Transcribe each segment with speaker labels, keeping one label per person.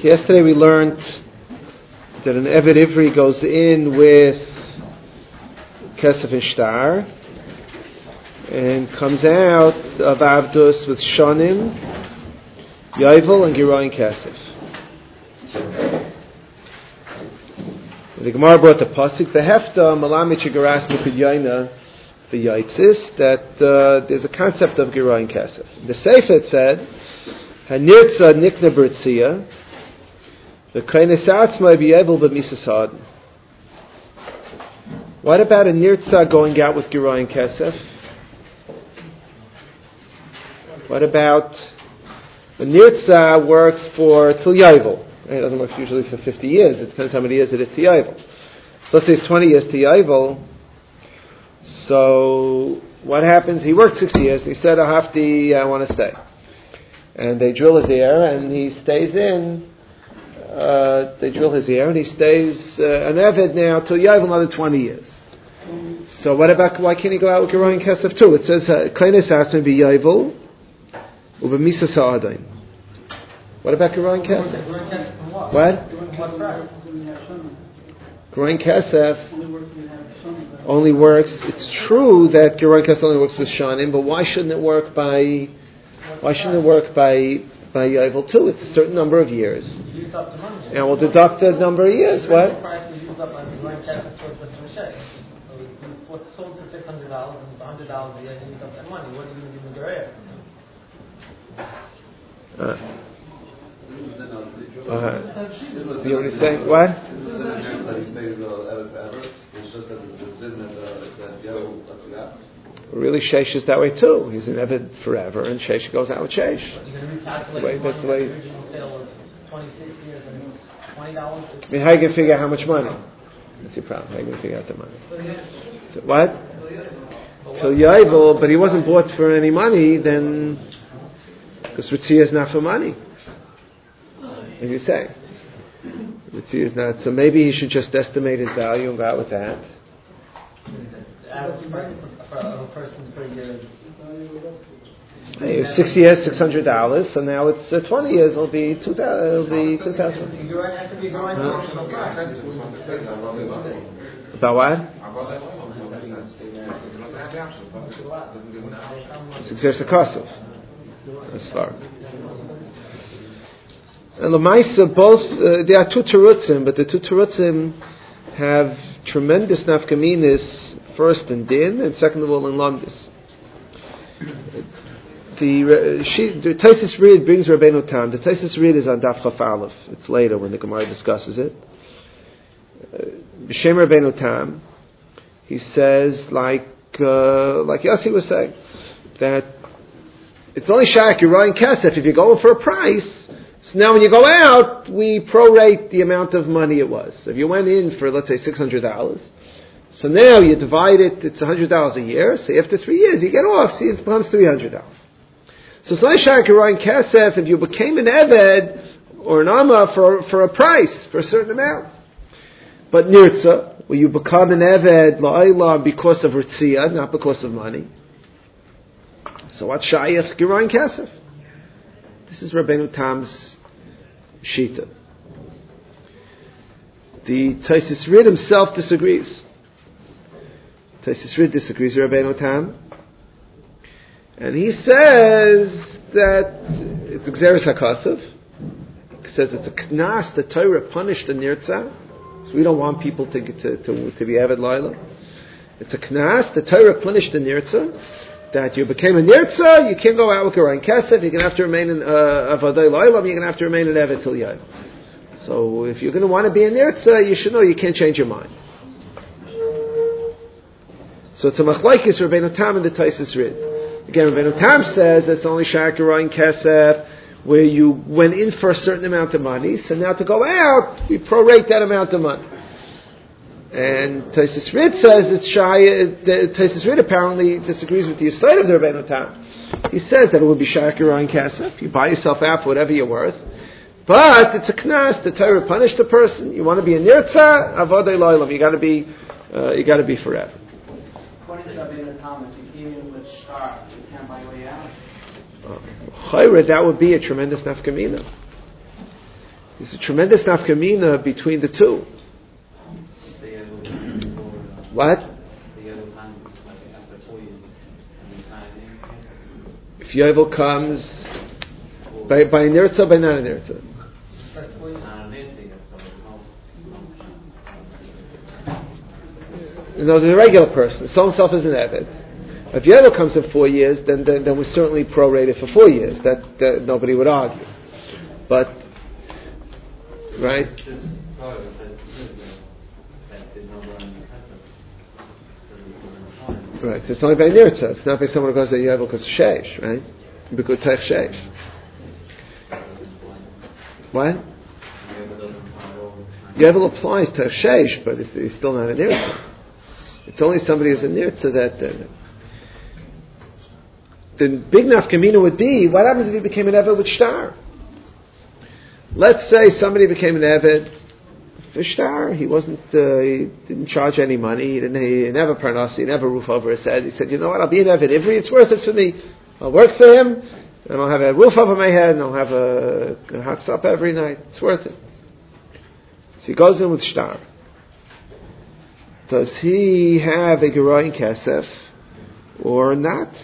Speaker 1: Yesterday we learned that an Eved Ivri goes in with Kesef and Shtar and comes out of Abdus with Shonim, Yovel, and Giroin Kesef. The Gemara brought the pasuk, the Hefta Malamit Shigaras Mikudyaina v'Yaitzis, that there's a concept of Giroin Kesef. The Sefer said, Hanirtza Nikna Bertzia, the Kainesatzma B'Yevel B'Misasad. What about a Nirtza going out with Giroin Kesef? What about a Nirtza works for Til Yovel? It doesn't work usually for 50 years. It depends how many years it is to Yovel. So let's say it's 20 years to Yovel. So what happens? He worked 6 years and he said, I want to stay. And they drill his ear and he stays in. They drill his ear and he stays an Eved now till Yovel another 20 years. So what about, why can't he go out with Giroin Kesef too? It says, Kleines Asman be Yovel Uba Misa Sa'adain. What about Giroin Kesef? What? Giroin Kesef only works, it's true that Giroin Kesef only works with Shanim, but why shouldn't it work by Yovel too? It's a certain number of years. And we'll deduct the number of years. What? Sold for $600 and it's $100 a year and you used up that money. What are you going to do with your heir? You want to say what? Really, Sheish is that way too. He's an Eved forever, and Sheish goes out with Sheish. You're going to recalculate that's the way. The original sale was 26 years and it's $20. I mean, how are you going to figure out how much money? That's your problem. How are you going to figure out the money? So, what? Till Yovel, but he wasn't bought for any money, then because Ritzia is not for money. As you say, Ritzia is not. So maybe he should just estimate his value and go out with that. Hey, it was 6 years, $600, so now it's 20 years. It'll be 2,000. About what? It's a Kosov. That's far. And Lamaisa, both there are two terutzim, but the two terutzim have tremendous nafkaminis. First in din, and second of all in lamdis. The Taisus Reed brings Rabbeinu Tam. The Taisus Reed is on Daf Chaf Aleph. It's later when the Gemara discusses it. B'Shem Rabbeinu Tam, he says, like Yossi was saying, that it's only Shak Giroin Kesef if you're going for a price. So now when you go out, we prorate the amount of money it was. So if you went in for, let's say, $600, so now you divide it, it's $100 a year, so after 3 years you get off, see, it becomes $300. So it's only Shak Giroin Kesef if you became an Eved or an Amma for a price, for a certain amount. But Nirtza, where you become an Eved La'ayla because of Ritzia, not because of money. So what Shayach Giroin Kesef? This is Rabbeinu Tam's Shita. The Taisus Rid himself disagrees. Taisus Rid disagrees with Rabbeinu Tam. And he says that it's Xeris HaKasav. He says it's a knas, the Torah punished the Nirtza. So we don't want people to be Eved Laila. It's a knas, the Torah punished the Nirtza. That you became a Nirtza, you can't go out with Giroin Kesef, you're going to have to remain in Avadai Laila, you're going to have to remain in Eved Til Yovel. So if you're going to want to be a Nirtza, you should know you can't change your mind. So it's a machlokes Rabbeinu Tam and the Taisus Rid. Again, Rabbeinu Tam says it's only Shak Giroin Kesef where you went in for a certain amount of money, so now to go out, we prorate that amount of money. And Taisus Rid says it's Shai. Taisus Rid apparently disagrees with the Yisrael of the Rabbeinu Tam. He says that it would be Shak Giroin Kesef. You buy yourself out for whatever you're worth. But it's a knas. The Torah punished the person. You want to be a Nirtza, Avodei Loilam. You got to be forever.
Speaker 2: According to Rabbeinu Tam, if you came in with Shtar, you can't buy your way out.
Speaker 1: Chayre, that would be a tremendous nafkamina. There's a tremendous nafkamina between the two. What? If Yovel comes by nirtza or by non nirtza? No, the regular person, sold himself as an Eved. If Yovel comes in 4 years, then we certainly prorated for 4 years. That nobody would argue. But right. Right, so it's only by nirtza. It's not by someone who goes to Yovel because sheish, right? Because teich sheish. What? Yovel applies to sheish, but it's still not a nirtza. It's only somebody who's a nirtza that. The big nafkamina would be, what happens if he became an Eved with shtar? Let's say somebody became an Eved for shtar. He didn't charge any money. He never parnas. He never roof over his head. He said, you know what? I'll be an Eved Ivri. It's worth it for me. I'll work for him, and I'll have a roof over my head, and I'll have a hot sup every night. It's worth it. So he goes in with shtar. Does he have a Geroin Kesef or not?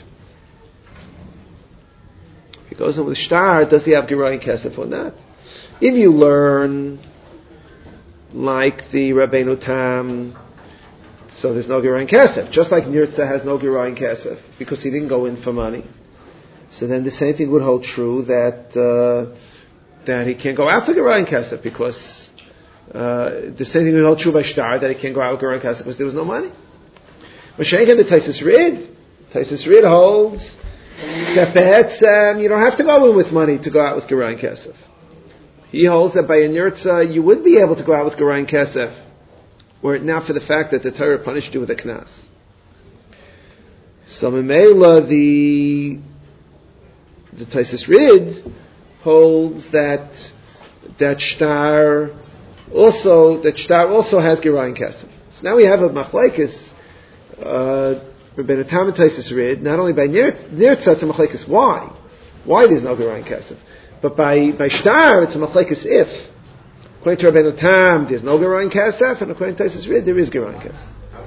Speaker 1: If he goes in with shtar, does he have Geroin Kesef or not? If you learn like the Rabbeinu Tam, so there's no Geroin Kesef. Just like Nirtza has no Geroin Kesef because he didn't go in for money. So then the same thing would hold true that he can't go out for Geroin Kesef because the same thing would hold true by shtar that he can't go out with Geroin Kesef because there was no money. But Shenken the Taisus Rid holds that you don't have to go in with money to go out with Geroin Kesef. He holds that by a nirtza you would be able to go out with Geroin Kesef, were it not for the fact that the Torah punished you with a knas. So Memela the Taisus Rid holds that shtar also has Geroin Kesef. So now we have a machlekes Rabbeinu Tam and Taisus Rid, not only by nirtza it's a machlekes why there's no Geroin Kesef. But by shtar, it's a machlekes if. According to Rabbeinu Tam, there's no Geroin Kesef, and according to Taisus Rid, there is Geroin Kesef.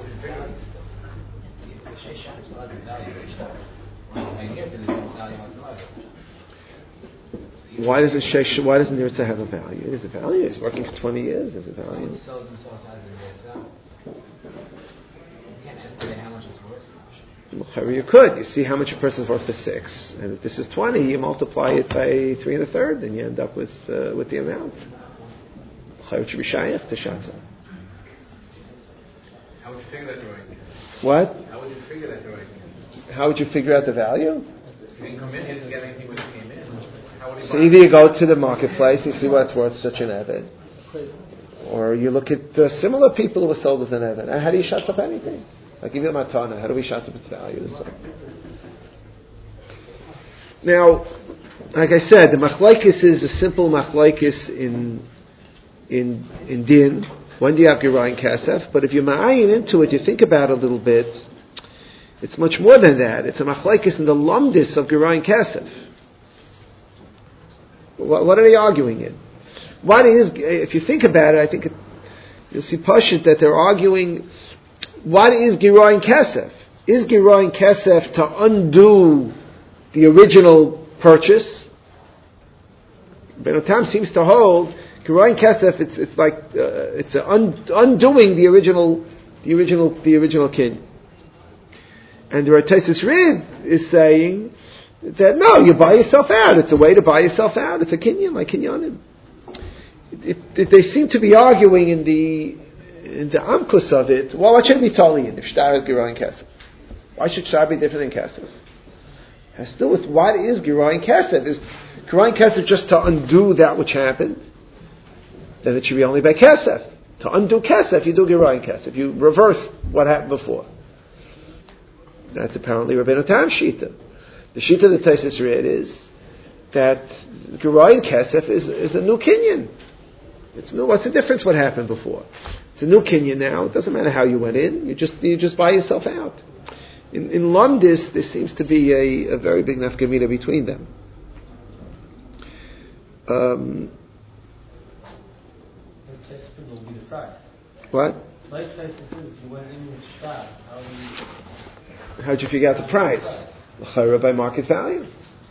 Speaker 1: Why doesn't Nirtza have a value? There's a value. He's working for 20 years. There's a value. You could. You see how much a person's worth for 6, and if this is 20, you multiply it by 3 1/3, and you end up with the amount. It should be shayach to shatza.
Speaker 3: How would you figure that drawing?
Speaker 1: What?
Speaker 3: How would you figure that drawing?
Speaker 1: How would you figure out the value?
Speaker 3: He didn't come in. He didn't get anything when he came in.
Speaker 1: So either you go to the marketplace, you see what's worth such an Eved, or you look at similar people who were sold as an Eved. How do you shut up anything? I give you a matana. How do we shut up its value? So. Now, like I said, the machlekes is a simple machlekes in din. When do you have Geroin Kesef? But if you ma'ayin into it, you think about it a little bit, it's much more than that. It's a machlekes in the lumdis of Geroin Kesef. What are they arguing in? What is, if you think about it, I think you'll see Pashut that they're arguing, what is Geroin Kesef? Is Geroin Kesef to undo the original purchase? Rabbeinu Tam seems to hold Geroin Kesef. It's like it's undoing the original kin. And the Taisus Rid is saying that no, you buy yourself out. It's a way to buy yourself out. It's a kinyan, like kinyanim. They seem to be arguing in the amkus of it. Well, what should be totally in if shtar is Geroin Kesef? Why should shtar be different than Kesef? It has to do with what is Geroin Kesef. Is Geroin Kesef just to undo that which happened? Then it should be only by Kesef. To undo Kesef, you do Geroin Kesef. You reverse what happened before. That's apparently Rabbeinu Tam Shita. The Shita of the Taisus Rid is that Geroin Kesef is a new kinyan. It's new. What's the difference? What happened before? It's a new kinyan now. It doesn't matter how you went in. You just buy yourself out. In Lumdis, there seems to be a very big nafkamina between them.
Speaker 4: Kesef will be the price.
Speaker 1: What?
Speaker 4: Like Kesef, if you went in with shtar, how do you...
Speaker 1: How'd you figure out the price? L'chayra by market value.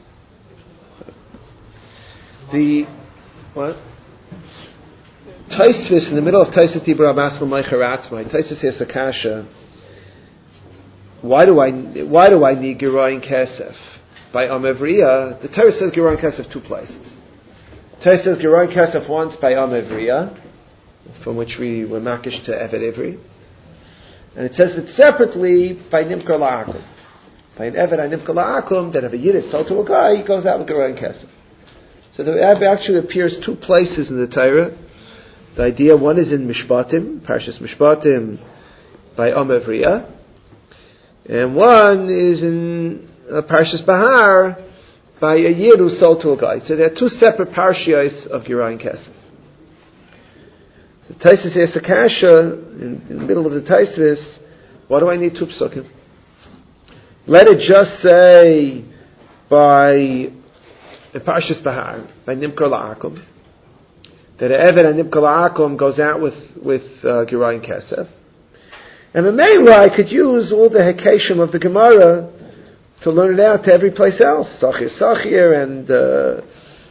Speaker 1: What? Taisvis, in the middle of Taisvis Dibra Maskel Meicharatzmai, Taisvis says Akasha, why do I need Geroin Kesef? By Amevriya, the Torah says Geroin Kesef 2 places. Torah says Geroin Kesef once by Amevriya, from which we were makish to Evet Ivri, and it says it separately by Nimkar La'akum. By an Evet and Nimkar La'akum, that if a Yid is sold to a guy, he goes out with Geroin Kesef. So there actually appears 2 places in the Torah. The idea, one is in Mishpatim, Parshas Mishpatim, by Amevriya, and one is in Parshas Bahar, by a Yid who sold to a guy. So there are 2 separate parshios of Geroin Kesef. The Taisus asks Akasha, in the middle of the Taisus, why do I need 2 psukim? Let it just say by Parshas Bahar, by Nimkar La'akum, that Evet and Nimkar La'akum goes out with Geroin Kesef. And the Mela, I could use all the Hekeshim of the Gemara to learn it out to every place else. Sachir, and the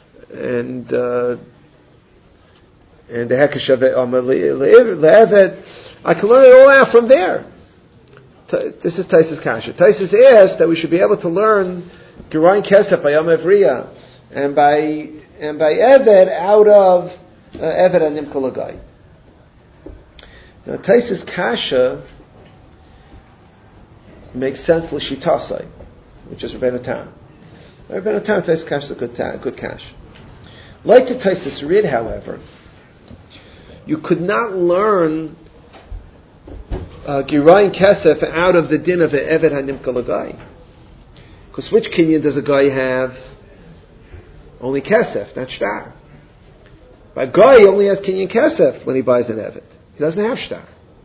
Speaker 1: Hekesh of Le'evet. I can learn it all out from there. This is Taisus Kasha. Taisus asked that we should be able to learn Geroin Kesef by Yom Evriya and by Evet out of Evet and Nimkar Lagai. Now Taisus Kasha makes sense l'shitasai, which is Rabbeinu Tam. Rabbeinu Tam, Taisus Kasha is a good cash. Like the Taisus Rid, however, you could not learn Geroin Kesef out of the din of Evet and Nimkar Lagai. Because which kinyan does a guy have? Only Kesef, not Shtar. By guy, he only has kinyan Kesef when he buys an Evet. He doesn't have Shtar.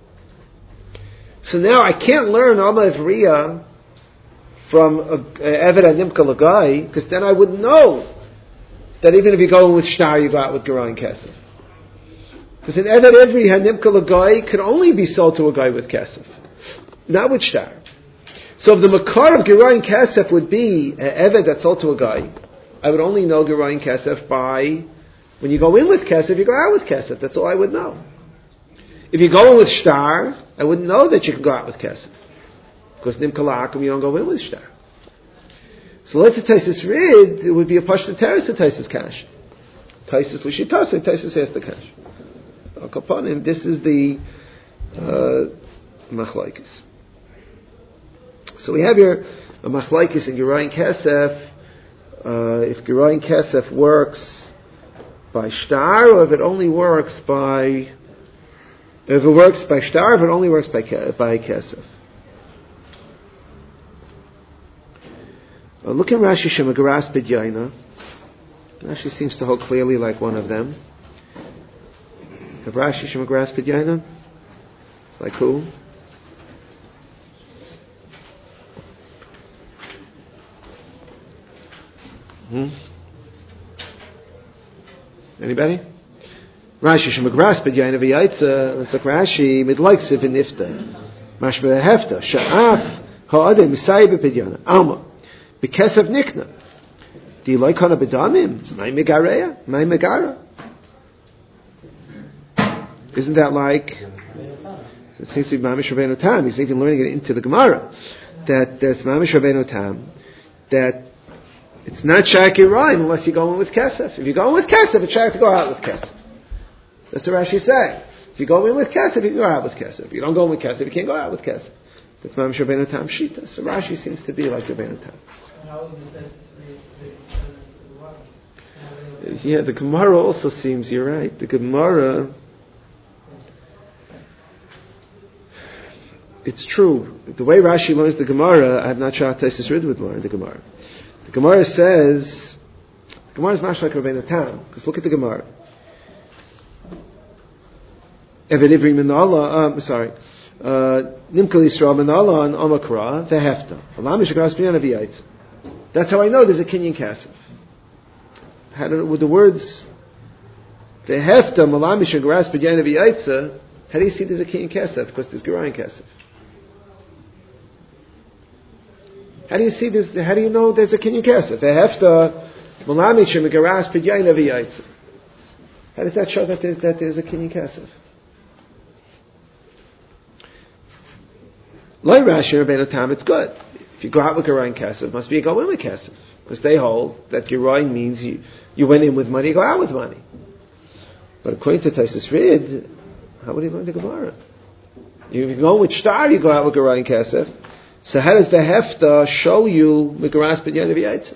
Speaker 1: So now I can't learn Amma Evriya from Evet and Nimkar Lagai, because then I wouldn't know that even if you go in with Shtar, you go out with Geroin Kesef. Because an Evet Evriya and Nimkar Lagai could only be sold to a guy with Kesef, not with Shtar. So if the makar of Geroin Kesef would be an Evet that's sold to a guy, I would only know Geroin Kesef by, when you go in with Kesef, you go out with Kesef. That's all I would know. If you go in with Shtar, I wouldn't know that you can go out with Kesef. Because Nimkar La'akum, you don't go in with Shtar. So let's say Taisus Rid, it would be a Pashta Teres to Taisus Kash. Taisus L'shitasa, Taisus has the Kash. Al Kapanim, this is the Machlaikis. So we have here a Machlaikis in Geroin Kesef. If Geroin Kesef works by Shtar, or if it only works by... If it works by Shtar, if it only works by Kesef. Look at Rashi Shemagaras B'Yaina. Rashi seems to hold clearly like one of them. Have Rashi Shemagaras B'Yaina? Like who? Anybody? Rashi Shemagras B'Yaina V'Yaitza. It's like Rashi Midlikes of Nifta. Mashma Hefta. Sha'af Ha'adeh Misai B'Yaina. Alma. B'Kesef Nikna. Do you like Hana B'Damim? Mai Megareya? Mai Megara? Isn't that like... It seems to be Mamish Rabbeinu Tam. He's even learning it into the Gemara. That there's Mamish Rabbeinu Tam. That it's not Shak Yerayim unless you go in with Kesef. If you go in with Kesef, it's Shak to go out with Kesef. That's what Rashi saying. If you go in with Kesef, you can go out with Kesef. If you don't go in with Kesef, you can't go out with Kesef. That's Mamish Rabbeinu Tam Shita. So Rashi seems to be like Rabbeinu Tam. Yeah, the Gemara also seems, you're right. The Gemara, it's true. The way Rashi learns the Gemara, I'm not sure how Taisus Rid would learn the Gemara. The Gemara says, the Gemara is not like Rabbeinu Tam, because look at the Gemara. Evet Ivri Minallah, Nimkar Yisrael Minallah and Omakra, Vehefta. Alamish Agras B'Yana V'Yaitz. That's how I know there's a Kinyan Kasef. With the words, The hefta malami shegaras b'yayin v'yaitza. How do you see there's a kinyan kesef? Because there's gerayin kesef. How do you see this? How do you know there's a kinyan kesef? The hefta malami shegaras b'yayin v'yaitza. How does that show that there's a kinyan kesef? Loi Rashi Rabbeinu Tam, it's good. If you go out with gerayin kesef, must be you go in with kesef. Because they hold that gerayin means you went in with money, you go out with money. But according to Taisus Rid, how would he learn the Gemara? You go with shtar, you go out with gerayin kesef. So how does the hefta show you Mikaras B'Yan of Yaitz?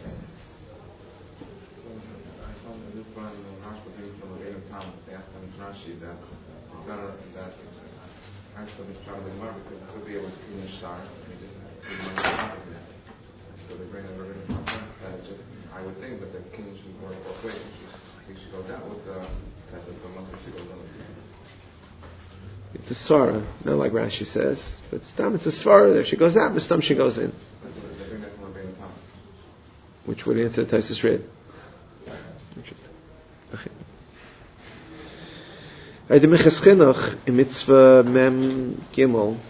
Speaker 5: I would think that the king should work both ways. He should go down with the kesef, so monthly she goes on.
Speaker 1: It's a svara, not like Rashi says, but stam it's a svara there. She goes out, but stam she goes in. Which would answer Taisus Red. The Minchas Chinuch in Mitzvah Mem Gimel.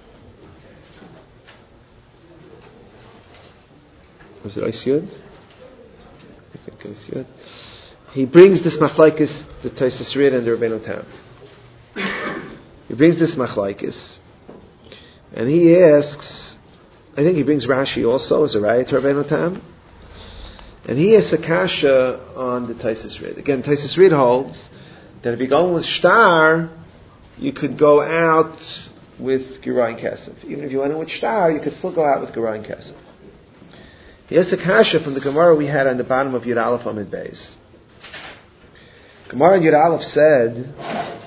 Speaker 1: Was it Isyud? I think Isyud. He brings this machlaikas to Taisus Red and the Rabbeinu Tam. He brings this machlaikas, and he asks, I think he brings Rashi also as a raya to Rabbeinu Tam, and he asks a kasha on the Taisus Rid. Again, Taisus Rid holds that if you're going with shtar, you could go out with gerayin kesef. Even if you went in with shtar, you could still go out with gerayin kesef. He asks a kasha from the Gemara we had on the bottom of Yud Aleph Amid Beis. Gemara in Yud Aleph said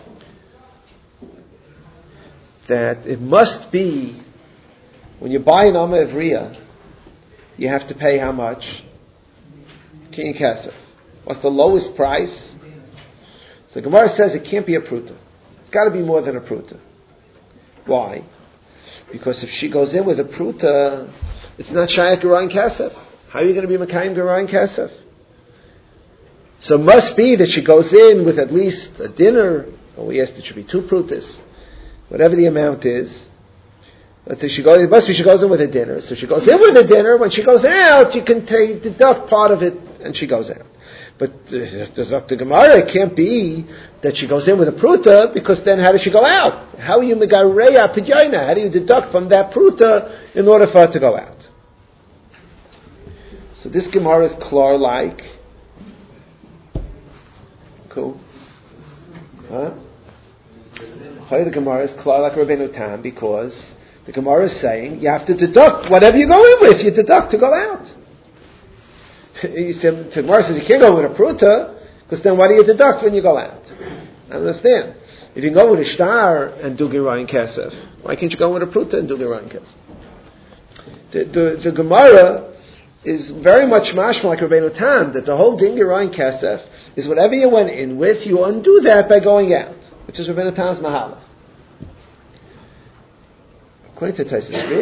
Speaker 1: that it must be, when you buy an Amma Evriya, you have to pay how much? Kinyan Kesef. What's the lowest price? So Gemara says it can't be a pruta. It's got to be more than a pruta. Why? Because if she goes in with a pruta, it's not Shayak Gerayin Kesef. How are you going to be Makayim Gerayin Kesef? So it must be that she goes in with at least a dinner, or we asked it should be 2 prutas. Whatever the amount is, let's say she goes in with a dinner. So she goes in with a dinner. When she goes out, you can deduct part of it, and she goes out. But the Gemara, it can't be that she goes in with a pruta, because then how does she go out? How are you megareya pidyaina? How do you deduct from that pruta in order for her to go out? So this Gemara is klar like. Cool. Huh? The Gemara is klar like Rabbeinu Tam, because the Gemara is saying you have to deduct whatever you go in with. You deduct to go out. The Gemara says you can't go with a pruta, because then what do you deduct when you go out? I understand. If you can go with a shtar and do gerayin kesef, why can't you go with a pruta and do gerayin kesef? The Gemara is very much mashma like Rabbeinu Tam, that the whole din gerayin kesef is whatever you went in with, you undo that by going out, which is Rabbeinu Tam's mahalach. According to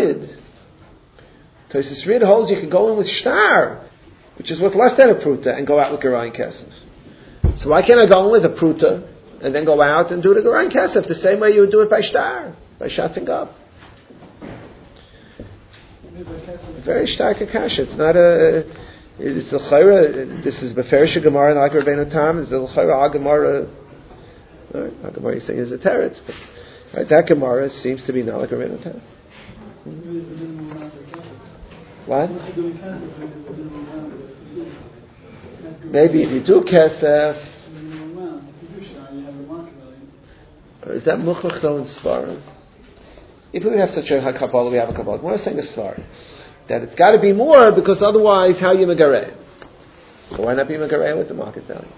Speaker 1: Taisus Rid holds you can go in with shtar, which is worth less than a pruta, and go out with gerayin kesef. So why can't I go in with a pruta and then go out and do the gerayin kesef the same way you would do it by shtar, by shatzing up? Very stark akasha. It's not a. It's a chayra. This is beferish Gemara like Rabbeinu Tam. It's a chayra Gemara. Gemara you say is a teretz, but right, that Gemara seems to be not like Rabbeinu Tam. What? Maybe if you do kesef, is that muchach though in Svarim? If we would have such a Kabbalah, we have a Kabbalah. We're saying a Svar. That it's got to be more, because otherwise, how you megareh? So why not be megareh with the market value?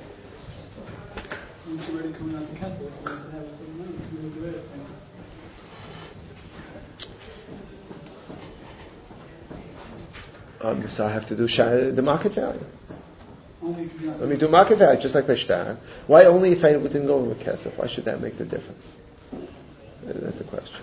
Speaker 1: So I have to do the market value. Let me do market value, just like Beshtar. Why only if I didn't go with Kesef? Why should that make the difference? That's the question.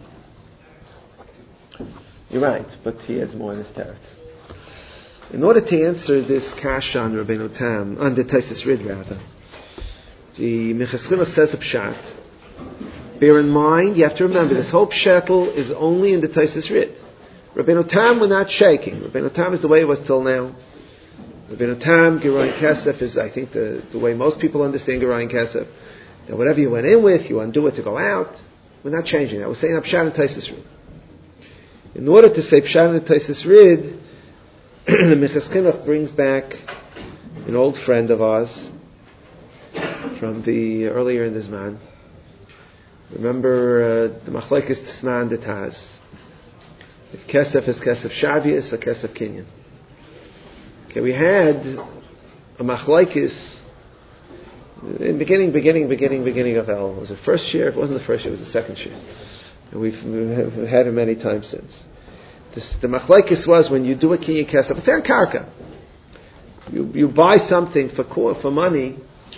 Speaker 1: You're right, but he adds more in his teretz. In order to answer this kasha on Rabbeinu Tam, on the Taisus Rid rather, The Minchas Chinuch says a pshat. Bear in mind, you have to remember, this whole pshetel is only in the Taisus Rid. Rabbeinu Tam, we're not shaking. Rabbeinu Tam is the way it was till now. Rabbeinu Tam, Geroin Kesef is, I think, the way most people understand Geroin Kesef. That whatever you went in with, you undo it to go out. We're not changing that. We're saying Pshat and Taisus Rid. In order to say Pshat and Taisus Rid, the Minchas Chinuch brings back an old friend of ours from the earlier in the Zman. Remember the Machlekes Tisna and the Taz. If Kesef is Kesef Shavius or Kesef Kinyan. Okay, we had a Machlekes in beginning of El. Was it first year? If it wasn't the first year, it was the second year. And we've had it many times since. The Machlekes was when you do a Kinyan Kesef, it's on Karka. You buy something for money,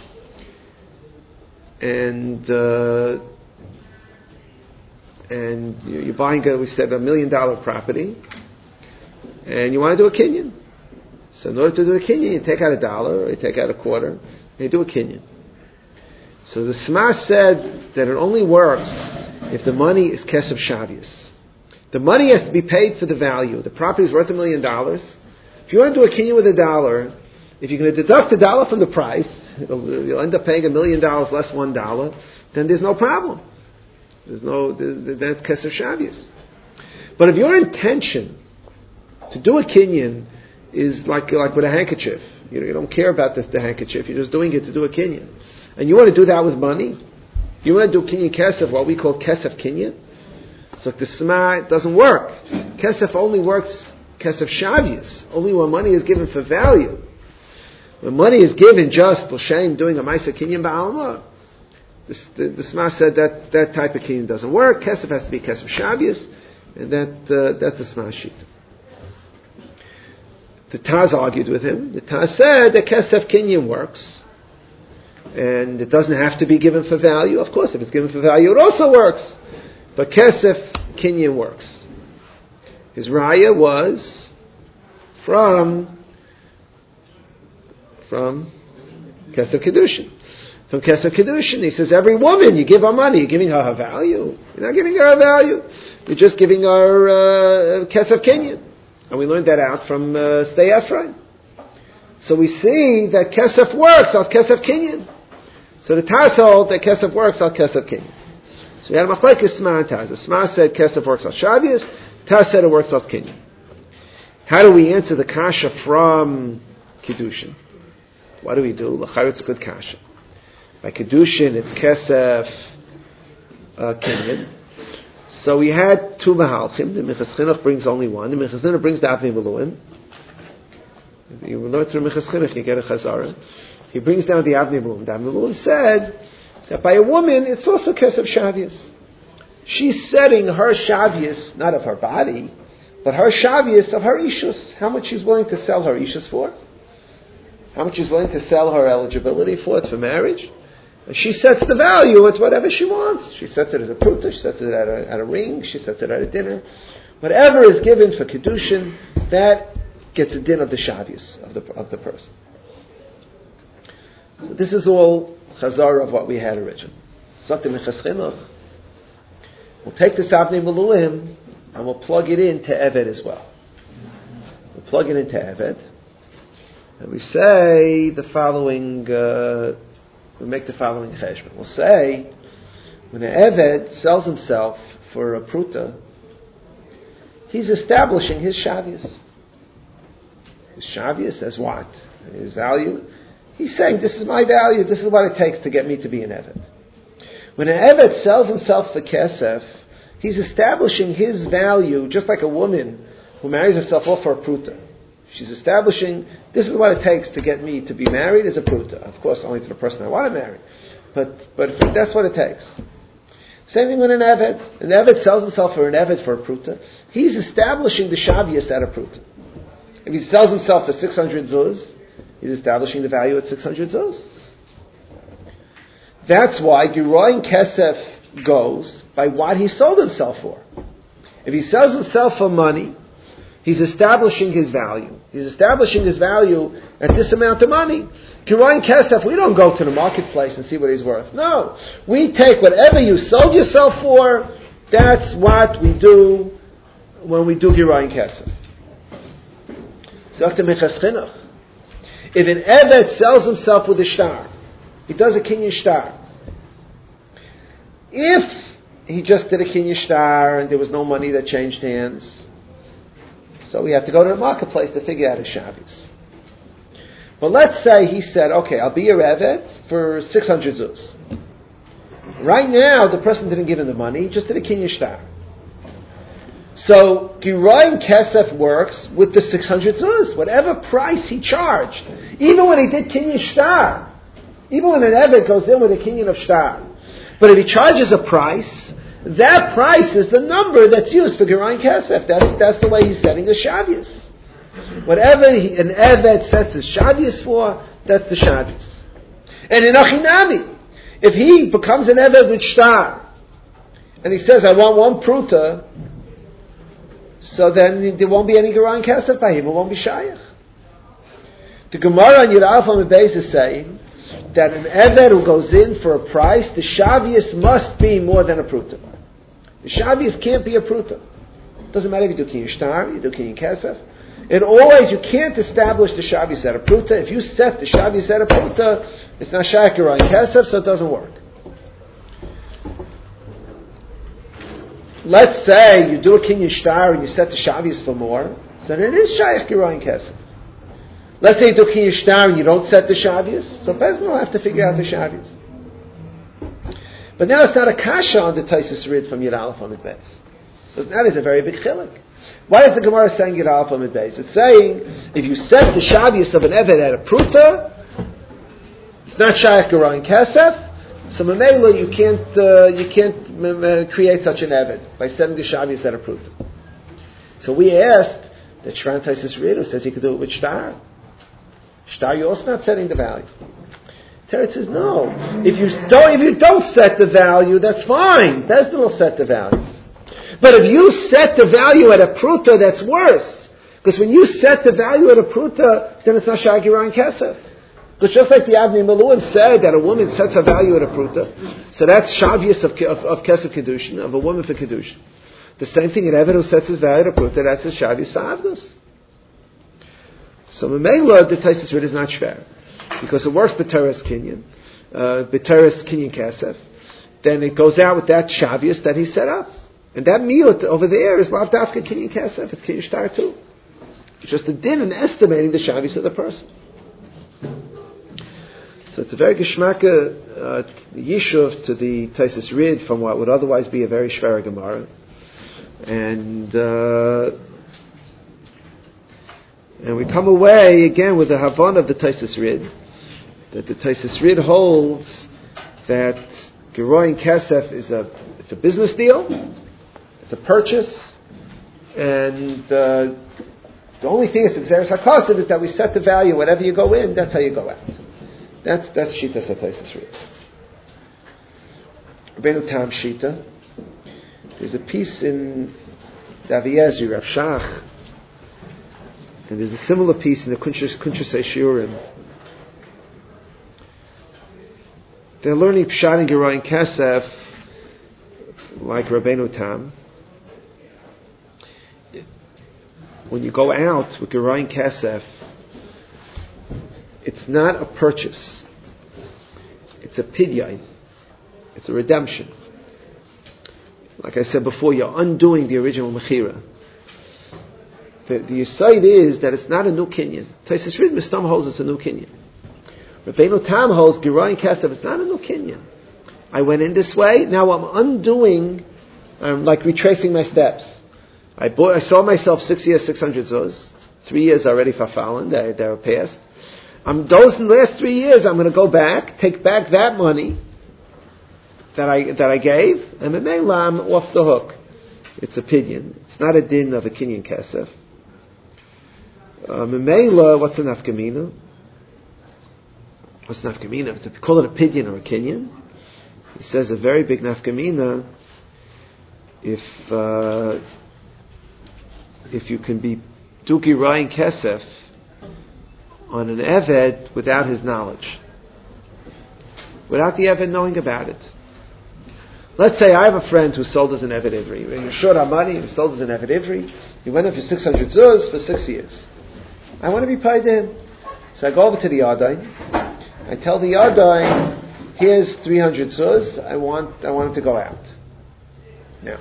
Speaker 1: and you're buying, we said, $1 million property, and you want to do a kinyan. So in order to do a kinyan, you take out $1, or you take out a quarter, and you do a kinyan. So the Sma said that it only works if the money is kesef shavius. The money has to be paid for the value. The property is worth $1 million. If you want to do a kinyan with $1, if you're going to deduct $1 from the price, you'll end up paying $1 million less $1, then there's no problem. That's Kesef Shavius. But if your intention to do a kinyan is like with a handkerchief, you don't care about the handkerchief, you're just doing it to do a kinyan, and you want to do that with money, you want to do kinyan Kesef, what we call Kesef Kinyan, so the Sma, it doesn't work. Kesef only works Kesef Shavius, only when money is given for value. When money is given just l'shem doing a Maisa Kinyan Ba'alma, the Sma said that type of kinyan doesn't work. Kesef has to be Kesef Shavius, and that's the Sma sheet. The Taz argued with him. The Taz said that Kesef Kinyan works, and it doesn't have to be given for value. Of course, if it's given for value, it also works. But Kesef Kinyan works. His raya was from Kesef Kedushin. From Kesef Kedushin, he says, every woman, you give her money, you're giving her value. You're not giving her value. You're just giving her Kesef Kinyan. And we learned that out from Stei Ephraim. So we see that Kesef works on Kesef Kinyan. So the Taz hold that Kesef works on Kesef Kinyan. So we had a Machlekes Sma and Taz. The Sma said Kesef works on Shavius. Taz said it works on Kinyan. How do we answer the Kasha from Kedushin? What do we do? L'chayr, it's good Kasha. By Kedushin, it's Kesef Kinyan. So we had two Mahalchim. The Minchas Chinuch brings only one. The Minchas Chinuch brings the Avnei Miluim. You learn through Minchas Chinuch, you get a Chazara. He brings down the Avnei Miluim. The Avnei Miluim said that by a woman, it's also Kesef Shavius. She's setting her Shavius, not of her body, but her Shavius of her Ishus. How much she's willing to sell her Ishus for? How much she's willing to sell her eligibility for it for marriage? And she sets the value at whatever she wants. She sets it as a pruta, she sets it at a ring, she sets it at a dinner. Whatever is given for Kedushin, that gets a din of the Shavius of the person. So this is all Chazar of what we had originally. Zok the Minchas Chinuch. We'll take this Avnei Miluim and we'll plug it into Eved as well. We'll plug it into Eved. And we say the following, we make the following cheshbon. We'll say, when an Eved sells himself for a pruta, he's establishing his Shavius. His Shavius as what? His value. He's saying, this is my value, this is what it takes to get me to be an Eved. When an Eved sells himself for Kesef, he's establishing his value, just like a woman who marries herself off for a pruta. She's establishing, this is what it takes to get me to be married as a pruta. Of course, only to the person I want to marry. But that's what it takes. Same thing with an Eved. An Eved sells himself for an Eved for a pruta. He's establishing the Shavius at a pruta. If he sells himself for 600 zuz, he's establishing the value at 600 zuz. That's why Giroin Kesef goes by what he sold himself for. If he sells himself for money, He's establishing his value. He's establishing his value at this amount of money. Giroin Kesef, we don't go to the marketplace and see what he's worth. No. We take whatever you sold yourself for, that's what we do when we do Giroin Kesef. Sagt Minchas Chinuch. If an Eved sells himself with a shtar, he does a kinyan shtar. If he just did a kinyan shtar and there was no money that changed hands, so we have to go to the marketplace to figure out his Shabbos. But let's say he said, okay, I'll be your Eved for 600 zuz. Right now, the person didn't give him the money, he just did a kinyan shtar. So, Giroin Kesef works with the 600 zuz, whatever price he charged. Even when he did kinyan shtar, even when an Eved goes in with a kinyan of shtar. But if he charges a price, that price is the number that's used for Giroin Kesef. That's the way he's setting the Shabbos. Whatever an Eved sets his Shabbos for, that's the Shabbos. And in Achinami, if he becomes an Eved with shtar, and he says, I want one pruta, so then there won't be any Giroin Kesef by him, it won't be Shayach. The Gemara on Yud Aleph Amud Beis is saying that an Eved who goes in for a price, the Shabbos must be more than a pruta. The Shabbos can't be a pruta. Doesn't matter if you do kinyan shtar, you do kinyan kesef. And always you can't establish the Shabbos at a pruta. If you set the Shabbos at a pruta, it's not Shayach Giroin Kesef, so it doesn't work. Let's say you do a kinyan shtar and you set the Shabbos for more, so then it is Shayach Giroin Kesef. Let's say you do kinyan shtar and you don't set the Shabbos, so Bezdin will have to figure out the Shabbos. But now it's not a kasha on the Taisus Rid from Yud Aleph Amud Beis. So that is a very big chilek. Why is the Gemara saying Yud Aleph Amud Beis? It's saying if you set the Shabbos of an Eved at a pruta, it's not Shayach Giroin Kesef. So Mamela, you can't create such an Eved by setting the Shabbos at a pruta. So we asked the Shran Taisus Rid who says you could do it with shtar. Shtar, you're also not setting the value. Teretz says no. If you don't set the value, that's fine. Bezdin will set the value. But if you set the value at a pruta, that's worse. Because when you set the value at a pruta, then it's not Shayach Giroin Kesef. Because just like the Avnei Miluim said that a woman sets her value at a pruta, so that's Shavuos of Kesef Kedushin, of a woman for Kedushin. The same thing, an Eved who sets his value at a pruta, that's his Shavuos for Avdos. So Memela, the Taisus Rid is not shver. Because it works b'teres kinyan, b'teres kinyan kesef, then it goes out with that Shavuos that he set up. And that miyut over there is lav dafka kinyan kesef, it's kinyan shtar too. It's just a din in estimating the Shavuos of the person. So it's a very geschmacka yishuv to the Taisus Rid from what would otherwise be a very shver Gemara. And we come away again with the Havon of the Taisus Rid, that the Taisus Rid holds that Giroin Kesef it's a business deal, it's a purchase, and the only thing is the Xeris HaKosev is that we set the value, whatever you go in, that's how you go out. That's Shita of Taisus Rid. Rabbeinu Tam Shita, there's a piece in Daviyezri, Rav Shach, and there's a similar piece in the Kuntrasei Shiurim. They're learning Pshat and Giroin Kesef like Rabbeinu Tam. When you go out with Giroin Kesef, it's not a purchase. It's a pidyon. It's a redemption. Like I said before, you're undoing the original Mechira. The aside is that it's not a new kinyan. Taisus Rid Mistam holds it's a new kinyan. Rabbeinu Tam holds Giroin Kesef, it's not a new kinyan. I went in this way, now I'm undoing, I'm like retracing my steps. I saw myself 6 years, 600 zuz. 3 years already fafallen, they were passed. Those in the last 3 years, I'm going to go back, take back that money that I gave, and Memela, I'm off the hook. It's a pidyon. It's not a din of a kinyan kesef. Memela, what's a nafkamina? What's nafkamina? If you call it a pidyon or a kinyan, he says a very big nafkamina if you can be do Girayin Kesef on an Eved without his knowledge, without the Eved knowing about it. Let's say I have a friend who sold as an Eved Ivri. When you're short on money, he sold as an Eved Ivri. He went in for 600 zuz for 6 years. I want to be paid to him. So I go over to the Yadain. I tell the Yadain, here's 300 zuz. I want him to go out. Now,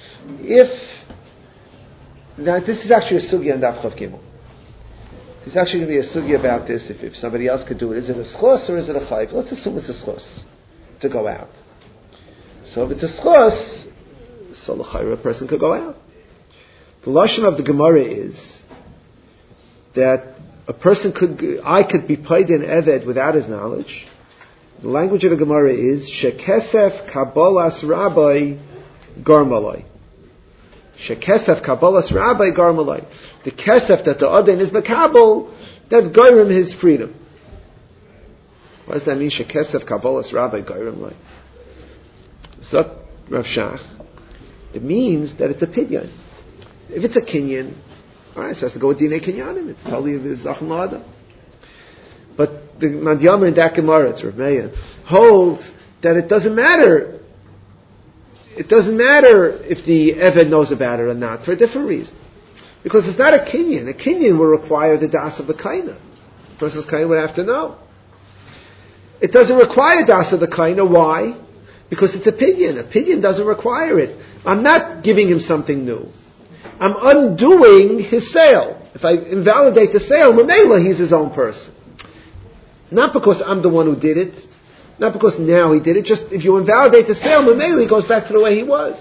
Speaker 1: this is actually a sugya in Daf Chav Gimel. There's actually going to be a sugya about this if somebody else could do it. Is it a schos or is it a chayv? Let's assume it's a schos to go out. So if it's a schos, so l'chayra, a person could go out. The lashon of the Gemara is that I could be paid in Eved without his knowledge. The language of the Gemara is shekesef kabolas rabbi garmalai. Shekesef kabolas rabbi garmalai. The kesef that the Adin is makabel, that's gairim his freedom. What does that mean? Shekesef kabolas rabbi gairim lai. Zot Rav Shach. It means that it's a pidyon. If it's a kinyan, alright, so it has to go with dinei kinyanim. It's totally the zachan la'adam. But the Madyamer in that Gemara, it's Rav Meir, holds that it doesn't matter. It doesn't matter if the Eved knows about it or not, for a different reason. Because it's not a kinyan. A kinyan will require the das of the kaina. The person's kaina would have to know. It doesn't require das of the kaina. Why? Because it's a pidyon. A pidyon doesn't require it. I'm not giving him something new. I'm undoing his sale. If I invalidate the sale, Mamela, he's his own person. Not because I'm the one who did it. Not because now he did it. Just if you invalidate the sale, Mamela, he goes back to the way he was.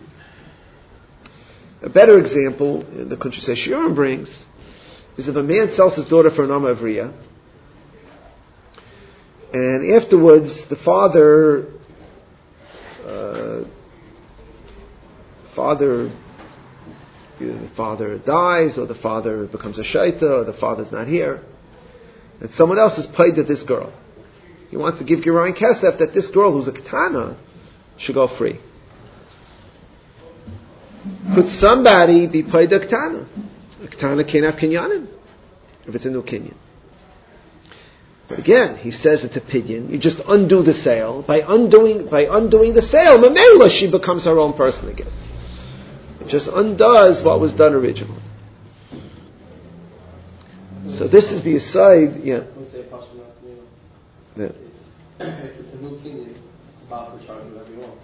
Speaker 1: A better example, the Kuntres Shiurim brings, is if a man sells his daughter for an Amma Avriya, and afterwards the father either the father dies, or the father becomes a shaita, or the father's not here, and someone else is paid to this girl. He wants to give Girayin Kesef that this girl who's a ketana should go free. Could somebody be paid to a ketana? A ketana can't have kinyanim if it's a new kinyan. But again, he says it's a pidyon. You just undo the sale. By undoing the sale, Mamela, she becomes her own person again. It just undoes what was done originally. So this is the aside, yeah.
Speaker 4: If it's a new kinyan, Baal will charge you whatever you want.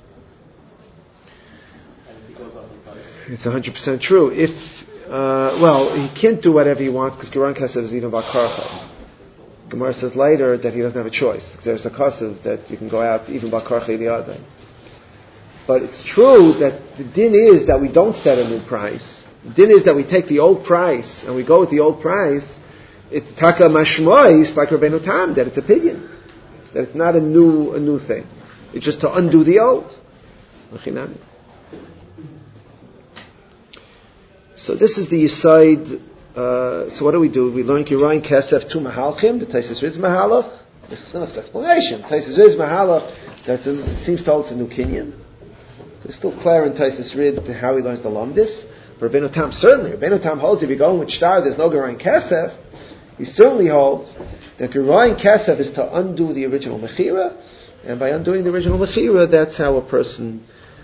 Speaker 4: And if he goes up in price.
Speaker 1: It's 100% true. If, he can't do whatever he wants because Girayin Kesef is even Bakarcha. Gemara says later that he doesn't have a choice. There's a kasev that you can go out even Bakarcha the other. But it's true that the din is that we don't set a new price. The din is that we take the old price and we go with the old price. It's taka mashmois like Rabbeinu Tam, that it's a pidyon. That it's not a new thing. It's just to undo the old. So this is the aside. So what do? We learn Girayin Kesef to Mahalchim. The Taisus Rid's Mahalach. There's an explanation. Taisus Rid's Mahalach. That seems to hold it's a new kinyan. It's still clear in Taisus Rid how he learns the Lamdis. But Rabbeinu Tam certainly. Rabbeinu Tam holds if you're going with Shtar, there's no Girayin Kesef. He certainly holds that Girayin Kesef is to undo the original Mechira, and by undoing the original Mechira, that's how a person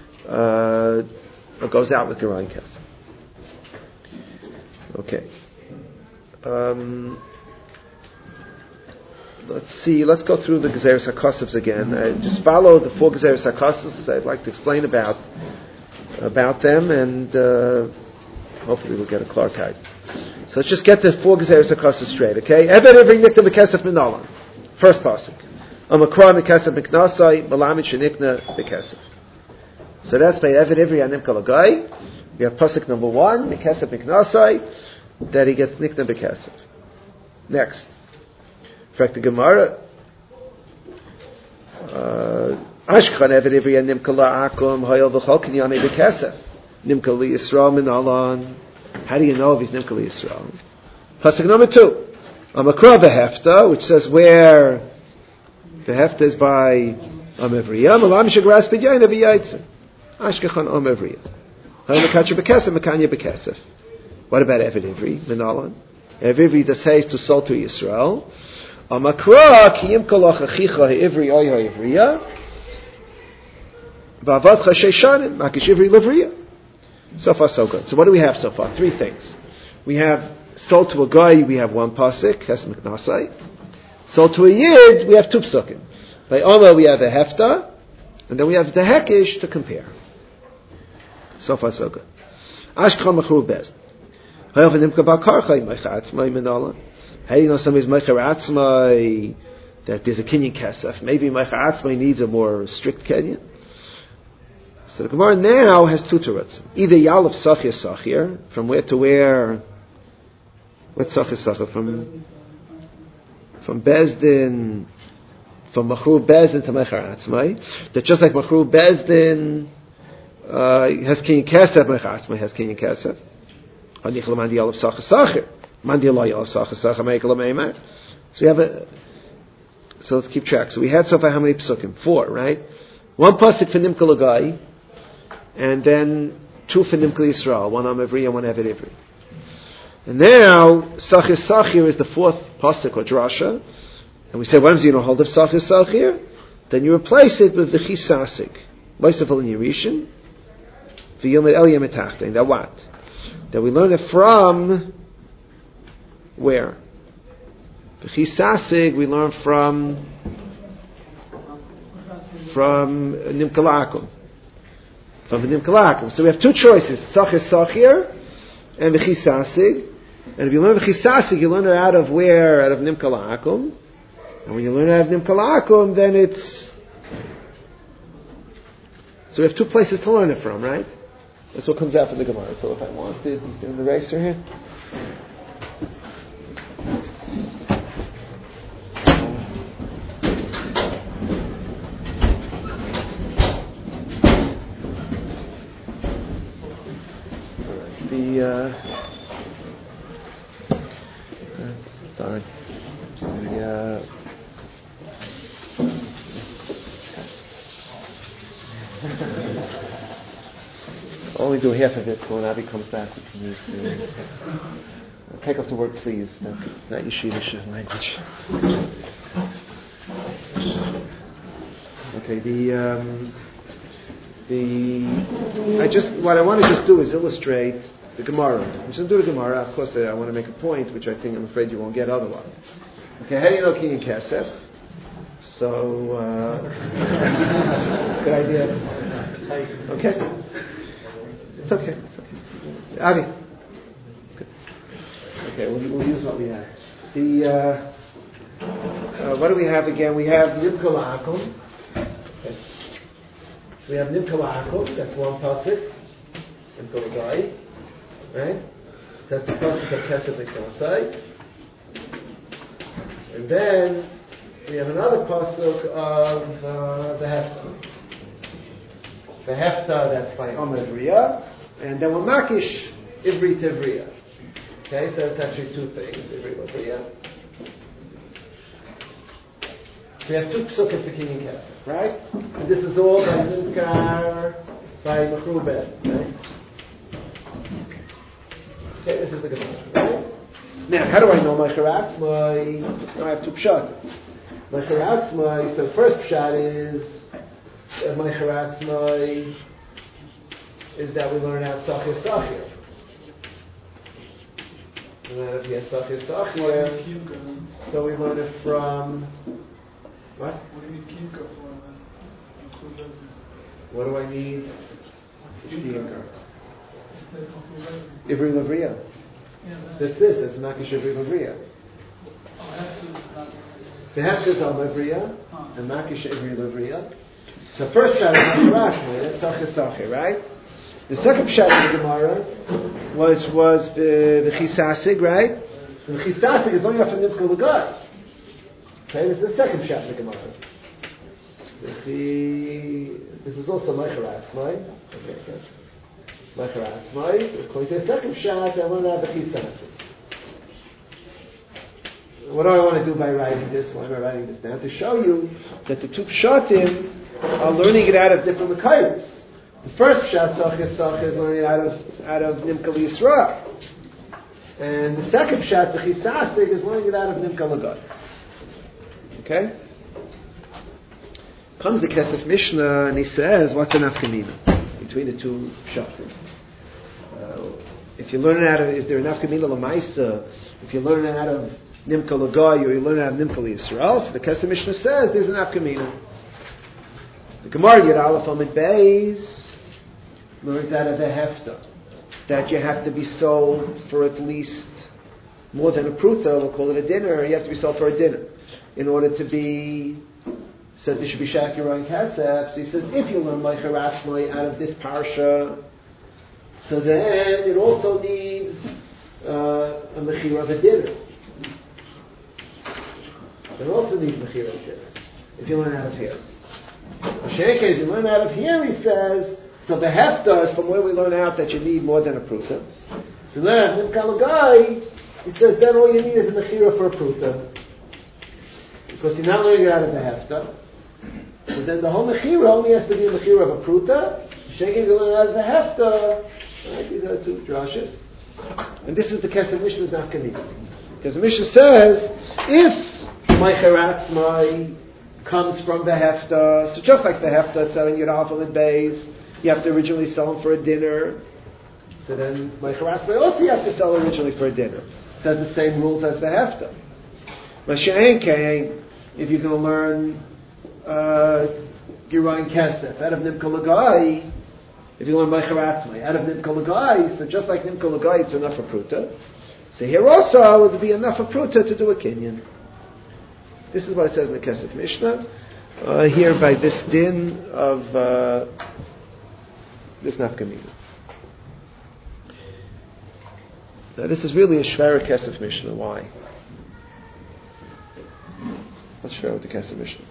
Speaker 1: goes out with Girayin Kesef. Okay. Let's go through the Gezeres HaKosovs again. Just follow the 4 Gezeres HaKosovs I'd like to explain about them, and hopefully we'll get a Clarkite. So let's just get the 4 Gezeres HaKosovs straight, okay? Eved Ivri Nikna B'Kesef Minalan. First pasuk. Amakra B'Kesef B'Knasai, Malamid Shenikna B'Kesef. So that's by Eved Ivri Anim Kalagai. We have pasuk number 1, B'Kesef B'Knasai, that he gets Nikna B'Kesef. Next. In fact, the Gemara, Ashkan Eved Ivri Anim Kala Akum, Hayal V'Chol Kinyane B'Kesef. Nimka Li Yisrael Minalan. How do you know if he's Nimka Li Yisrael? Pasuk number 2. Amakra V'Hefta, which says where the Hefta is by Amevriya. Malam Shagras B'Yayin V'Yaitze. Ashkechan Amevriya. Hayal Mekatcher B'Kesef, Mekanya B'Kesef. What about Eved Ivri? Menalan. Eved Ivri does say to Sol to Yisrael. Amakra ki yimkolach achicha Ivri oy Ivriya. V'avadcha sheishanim makish Ivri livriya. So far, so good. So what do we have so far? Three things. We have Sol to a guy, we have one pasuk, Ches Miknasai. Sol to a yid, we have two psukim. By Omer, we have a hefta, and then we have the hekish to compare. So far, so good. Ashkal mechru bez. How do you know somebody's meicher atzmai, that there's a kinyan kesef? Maybe meicher atzmai needs a more strict kinyan. So the Gemara now has two terutzim. Either Yalav Sachir Sachir, from where to where? What's Sachir Sachir? From Bezdin, from Machru Bezdin to Mecher Atzmai. That just like Machru Bezdin has Kinyan Kesef, Mecher Atzmai has Kinyan Kesef. Anichla Mandi Yalav Sachir Sachir. Mandi Yalav Sachir Sachir, Meikala Meimar. So we have so let's keep track. So we had so far how many psukim? 4, right? One pasuk for Nimkal Agai, and then 2 for Nimkal Yisrael, one Am Ivri and one Eved Ivri. And now, Sachir Sachir is the 4th pasuk or drasha, and we say, when do you know hold of Sachir Sachir? Then you replace it with the Chisasik. Moisafal in Yerishin, V'yomid El Yemetachtein. That what? That we learn it from, where? The Chisasik we learn from Nimkalakum. From the Nimkalakum. So we have two choices, Sachir Sachir and the Chisasig. And if you learn the Chisasig, you learn it out of where? Out of Nimkalakum. And when you learn it out of Nimkalakum, then it's... So we have two places to learn it from, right? That's what comes out from the Gemara. So if I wanted, he's doing the eraser here. Sorry. Only do half of it so when Abby comes back we can use the... Take off the word please. That's not Yeshivish language. Okay, what I want to just do is illustrate the Gemara. I'm just going to do the Gemara. Of course, I want to make a point, which I'm afraid you won't get otherwise. Okay, how do you know Kinyan Kesef? So, good idea. Okay? It's okay. Avi. It's good. Okay, we'll use what we have. What do we have again? We have Nimkal Akum. Okay. So we have Nimkal Akum, that's one pasuk. Nimkal Agai. Right? So that's the pasuk of Kesef Miknasai. And then we have another pasuk of the Hefta. The Hefta, that's by Omer Ivriya. And then we'll Makish Ivri to Ivriya. Okay, so that's actually two things, Ivri to Ivriya. So we have two psukim for Kinyan Kesef, right? And this is all by Nimkar, by Machru Ben, right? Okay, this is the Gemara, right? Now, how do I know Meicher Atzmai? I have two pshat. Meicher Atzmai, so the first pshat is Meicher Atzmai is that we learn out Sachir Sachir. And then if we have Sachir Sachir, so we learn it from what? What do I need? Kiyukar. Ivri Lavriya. That's Makish Ivri Lavriya. The Hefta is Al Lavriya and Makish Ivri Lavriya. So first shot is Makish, that's Sachir Sachir, right? The second shot in the Gemara was the Chisasig, right? The Chisasig is only after Nimkal Agai. Okay, this is the second shot in the Gemara. This is also Meicher Atzmai. Okay, good. Meicher Atzmai. According to the second shot, I learned out the Chisasig. What do I want to do by writing this? Why am I writing this down? To show you that the two pshatim are learning it out of different Mekayos. The first pshat, Sachir Sachir, is learning it out of Nimkal Yisrael. And the second pshat, the chisasig, is learning it out of Nimka Lagai. Okay? Comes the Kesef Mishnah and he says, what's an afkamina between the two pshatim? If you learn it out of, is there an afkamina l'maisa? If you learn it out of Nimka Lagai or you learn it out of Nimka Yisrael, so the Kesef Mishnah says there's an afkamina. The Gemara Yud Aleph Amid Beis learns out of the hefta that you have to be sold for at least more than a pruta, we'll call it a dinner, you have to be sold for a dinner in order to be, so there should be Shakir and Kasef. So he says, if you learn Meicher Atzmai out of this parsha, so then it also needs a Mechira of a dinner. It also needs Mechira of a dinner, if you learn out of here. If you learn out of here, he says, so the hefta is from where we learn out that you need more than a pruta. If you learn out of Nimka Lagai, he says then all you need is a mechira for a pruta. Because you're not learning it out of the hefta. So then the whole mechira only has to be a mechira of a pruta. Shaking you learn out of the hefta. Right, these are two drashes. And this is the Kesef Mishnah's nafkamina. Because the Mishnah says, if Meicher Atzmai comes from the hefta, so just like the hefta, it's selling Yud Aleph Amid Beis, you have to originally sell them for a dinner. So then, Meicher Atzmai also you have to sell originally for a dinner. It has the same rules as the hefta. Mashiach, if you're going to learn Girayin Kesef out of Nimka Lagai, if you learn Meicher Atzmai out of Nimka Lagai, so just like Nimka Lagai, it's enough for pruta. So here also it would be enough for pruta to do a kinyan. This is what it says in the Kesef Mishnah. Here by this din of this nafkamina. Now this is really a Shvera Kesef Mishnah. Why? What's Shvera with the Kesef Mishnah?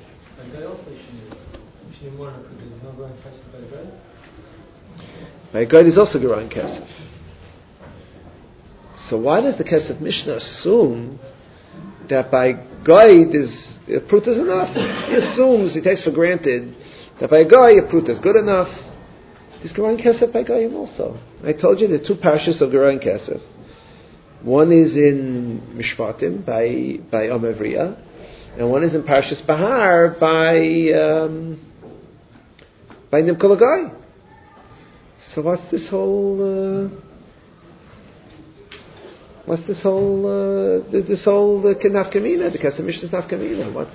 Speaker 1: By Gaid is also Gerayin Kesef. So why does the Kesef Mishnah assume that by Gaid is a pruta is enough? He assumes, he takes for granted that by a guy a pruta is good enough. There's Gerayin Kesef by Goyim also. I told you there are two parshas of Gerayin Kesef. One is in Mishpatim by Amavriya, and one is in Parshas Bahar by Nimka Lagai. So what's this whole nafkamina? The Kesef Mishnah is nafkamina. What's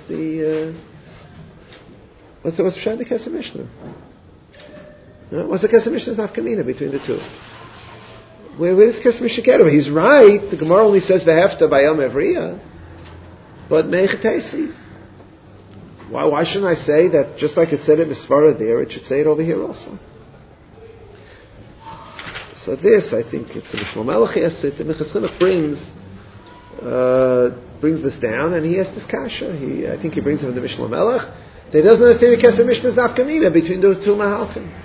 Speaker 1: the Kesef Mishnah? What's the Kesef Mishnah's nafkamina between the two? Where does Kesef Mishnah get it? He's right. The Gemara only says v'hefta by Yom Evriya, but meichetesi. Why shouldn't I say that just like it said it Misvara there, it should say it over here also? So this, I think, it's the Mishlomo Melech Yesit. The Minchas Chinuch brings this down, and he has this kasha. I think he brings it from the Mishlomo Melech. He doesn't understand the Kesef Mishnah's nafkamina between those two mahalchim.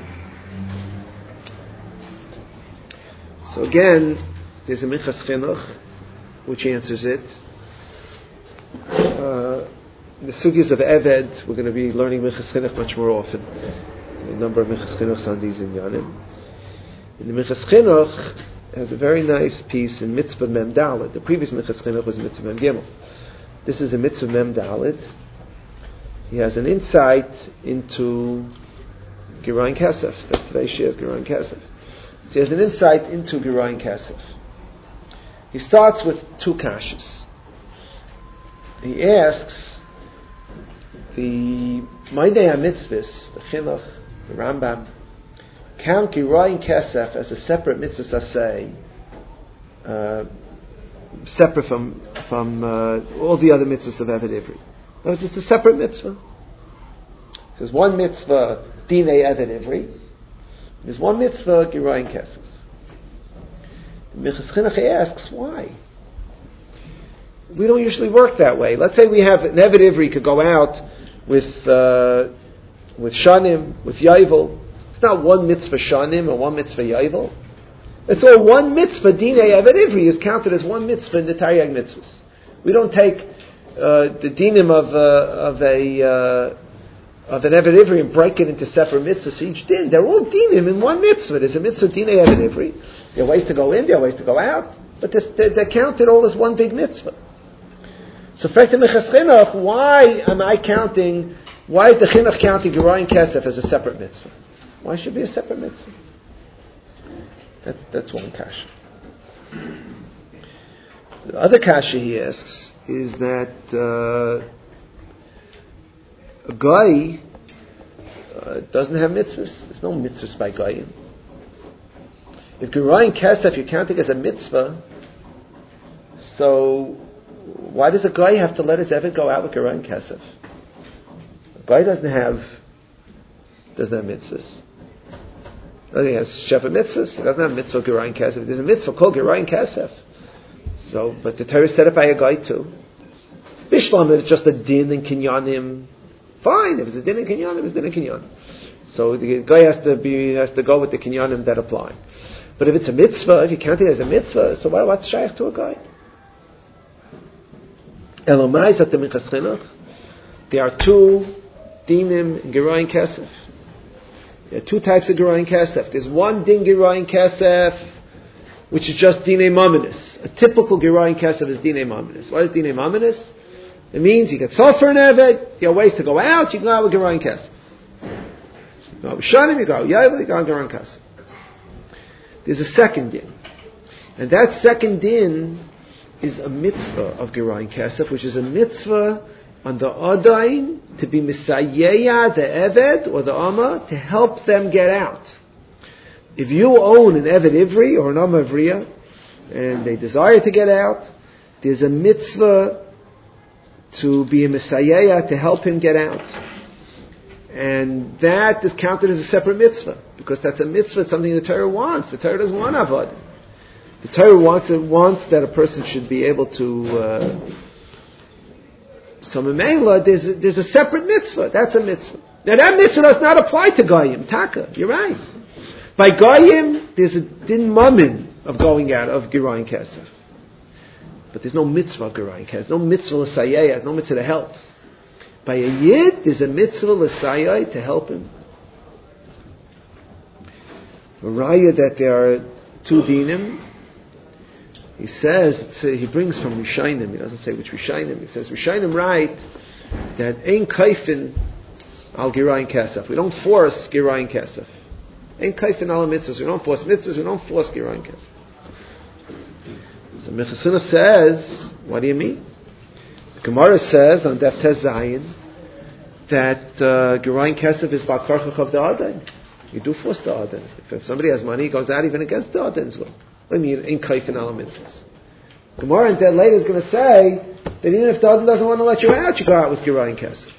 Speaker 1: So again, there's a Minchas Chinuch which answers it. The sugyas of Eved, we're going to be learning Minchas Chinuch much more often. A number of Minchas Chinuchs on these inyanim. And the Minchas Chinuch has a very nice piece in Mitzvah Mem Dalet. The previous Minchas Chinuch was Mitzvah Mem Gimel. This is a Mitzvah Mem Dalet. He has an insight into Gerayin Kesef. That today she has Gerayin Kesef. So he has an insight into Gerayin Kesef. He starts with two kashas. He asks the Maidei HaMitzvahs, the Chinuch, the Rambam, count Gerayin Kesef as a separate mitzvah saseh, separate from all the other mitzvahs of Eved Ivri. No, it's a separate mitzvah. There's one mitzvah Dinei Eved Ivri. There's one mitzvah Gerayin Kesef. The Minchas Chinuch asks why. We don't usually work that way. Let's say we have an Eved Ivri could go out with Shanim, with Yovel. It's not one mitzvah Shanim or one mitzvah Yovel. It's all one mitzvah. Dinei Eved Ivri is counted as one mitzvah in the Taryag mitzvahs. We don't take the dinim of an Eved Ivri and break it into separate mitzvahs. Each din, they're all dinim in one mitzvah. There's a mitzvah Dinei Eved Ivri. There are ways to go in, there are ways to go out. But they're counted all as one big mitzvah. So, why am I counting? Why is the chinuch counting Gerayin Kesef as a separate mitzvah? Why should it be a separate mitzvah? That's one kasha. The other kasha he asks is that a guy doesn't have mitzvahs. There's no mitzvahs by Goyim. If Gerayin Kesef you're counting as a mitzvah, so why does a guy have to let his Eved go out with Gerayin Kesef? A guy doesn't have mitzvahs. He has Sheva mitzvahs. He doesn't have mitzvah Gerayin Kesef. There's a mitzvah called Gerayin Kesef. So, but the Torah is set up by a guy too. Bishlam, if it's just a din in kinyanim, fine. If it's a din in kinyanim, it's din in kinyanim. So the guy has to go with the kinyanim that apply. But if it's a mitzvah, if you count it as a mitzvah, so what's shaykh to a guy? Elomai zat minchas chinuch. There are two dinim in Gerayin Kesef. There are two types of Gerayin Kesef. There's one din Gerayin Kesef, which is just dinei maminis. A typical Gerayin Kesef is dinei maminis. What is dinei maminis? It means you get sold for an eved, you have ways to go out, you can go out with Gerayin Kesef. You go with Shanim, you go with Yovel, you go with Gerayin Kesef. There's a second din. And that second din is a mitzvah of Gerayin Kesef, which is a mitzvah on the Adain to be Misayeya, the Eved, or the Amma, to help them get out. If you own an Eved Ivri, or an Amma Ivriya, and they desire to get out, there's a mitzvah to be a Misayeya, to help him get out. And that is counted as a separate mitzvah, because that's a mitzvah, it's something the Torah wants. The Torah doesn't want avodah. The Torah wants that a person should be able to. So Memela, there's a separate mitzvah. That's a mitzvah. Now that mitzvah does not apply to Goyim. Taka, you're right. By Goyim, there's a din mamin of going out of Gerayin Kesef, but there's no mitzvah of Gerayin Kesef. No mitzvah l'sayeh. No mitzvah to help. By a yid, there's a mitzvah l'sayeh to help him. A raya that there are two dinim. He says, he brings from Rishayim, he doesn't say which Rishayim, he says, Rishayim write that Ein Kaifin al Gerayin Kesef. We don't force Gerayin Kesef. Ein Kaifin al mitzvahs. We don't force mitzvahs, we don't force Gerayin Kesef. So Mechasina says, what do you mean? The Gemara says on Daf Tes Zayin that Gerayin Kesef is Ba'karchach of the Adain. You do force the Adain. If somebody has money, he goes out even against the Adain's will. I mean, in kaifin al mitzvahs. Gemara and then later is going to say that even if the other doesn't want to let you out, you go out with Gerayin Kesef.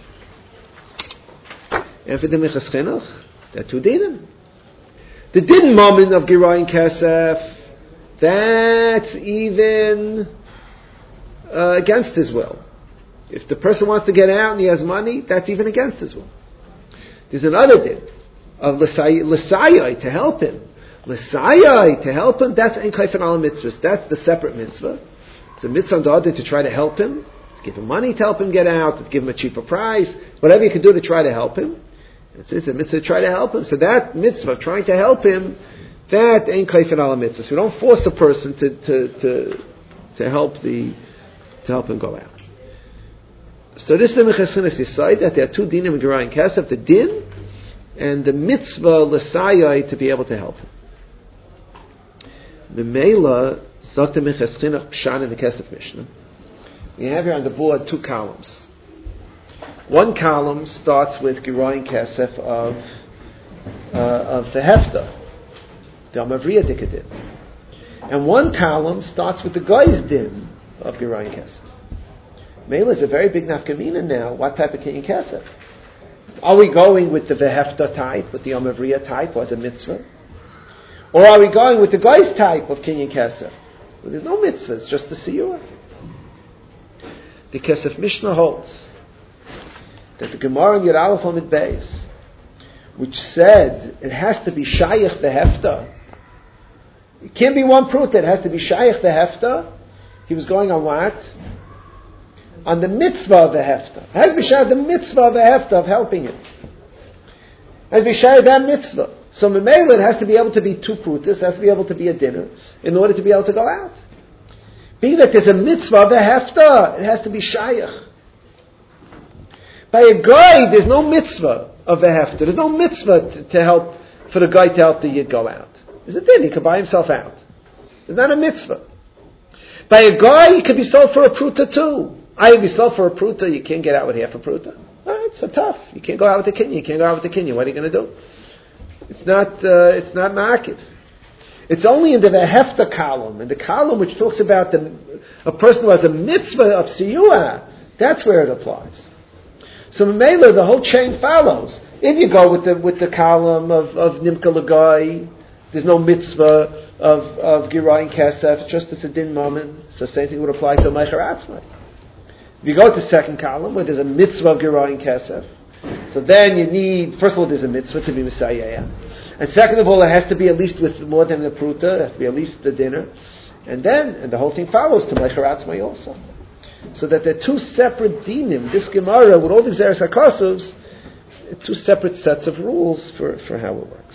Speaker 1: And for the Minchas Chinuch, there are two dinim. The din moment of Gerayin Kesef, that's even against his will. If the person wants to get out and he has money, that's even against his will. There's another din of l'sayai to help him. L'sayai, to help him, that's ein kaifin al mitzvahs. That's the separate mitzvah. It's a mitzvah on the other to try to help him, to give him money to help him get out, to give him a cheaper price, whatever you can do to try to help him. It's a mitzvah to try to help him. So that mitzvah, trying to help him, that ein kaifin al mitzvahs. We don't force a person to help him go out. So this is the Mechassinis decide that there are two dinim in Gerayin Kesef, the din and the mitzvah l'sayai to be able to help him. Memela, Zakta Minchas Chinuch Pshan in the Kesef Mishnah. We have here on the board two columns. One column starts with Gerayin Kesef of the Hefta, the Amavriya Dikadin. And one column starts with the Guy's Din of Gerayin Kesef. Mela is a very big nafkamina now. What type of Kinyan Kesef? Are we going with the Vehefta type, with the Amavriya type, or as a mitzvah? Or are we going with the Guy's type of Kinyan Kesef? Well, there's no mitzvah, it's just the Siyur. The Kesef Mishnah holds that the Gemara in Yud Aleph Amid Beis, which said it has to be Shayach Vehefta, it can't be one prut, it has to be Shayach Vehefta. He was going on what? On the mitzvah of the hefta. It has to be shayach the mitzvah of the hefta of helping him. It has to be shayach that mitzvah. So memela it has to be able to be two prutas, it has to be able to be a dinner, in order to be able to go out. Being that there's a mitzvah of a hefta, it has to be shayach. By a guy, there's no mitzvah of a hefta. There's no mitzvah to help, for the guy to help the yid go out. There's a din, he could buy himself out. It's not a mitzvah. By a guy, he could be sold for a pruta too. I could be sold for a pruta, you can't get out with half a pruta. Alright, so tough. You can't go out with the kinyan, you can't go out with the kinyan. What are you going to do? It's not market. It's only in the hefta column, in the column which talks about a person who has a mitzvah of siyua. That's where it applies. So Mela, the whole chain follows. If you go with the column of nimka lagai, there's no mitzvah of Girai and Kesef, just as a din moment. So same thing would apply to Meicher Atzmai. If you go to the second column, where there's a mitzvah of Girai and Kesef, so then you need, first of all, there's a mitzvah to be Messiah. And second of all, it has to be at least with more than a pruta, it has to be at least the dinner. And the whole thing follows to Meicher Atzmai also. So that they're two separate dinim. This Gemara, with all the Xeris HaKosovs, two separate sets of rules for how it works.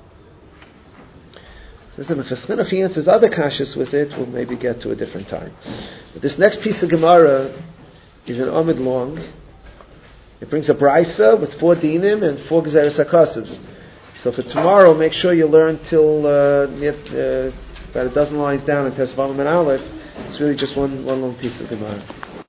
Speaker 1: If he answers other kashas with it, we'll maybe get to a different time. But this next piece of Gemara is an Amid long. It brings a brisa with 4 dinim and 4 Xeris HaKosovs. So for tomorrow, make sure you learn till about a dozen lines down in Tesvav and Aleph. It's really just one long piece of Gemara.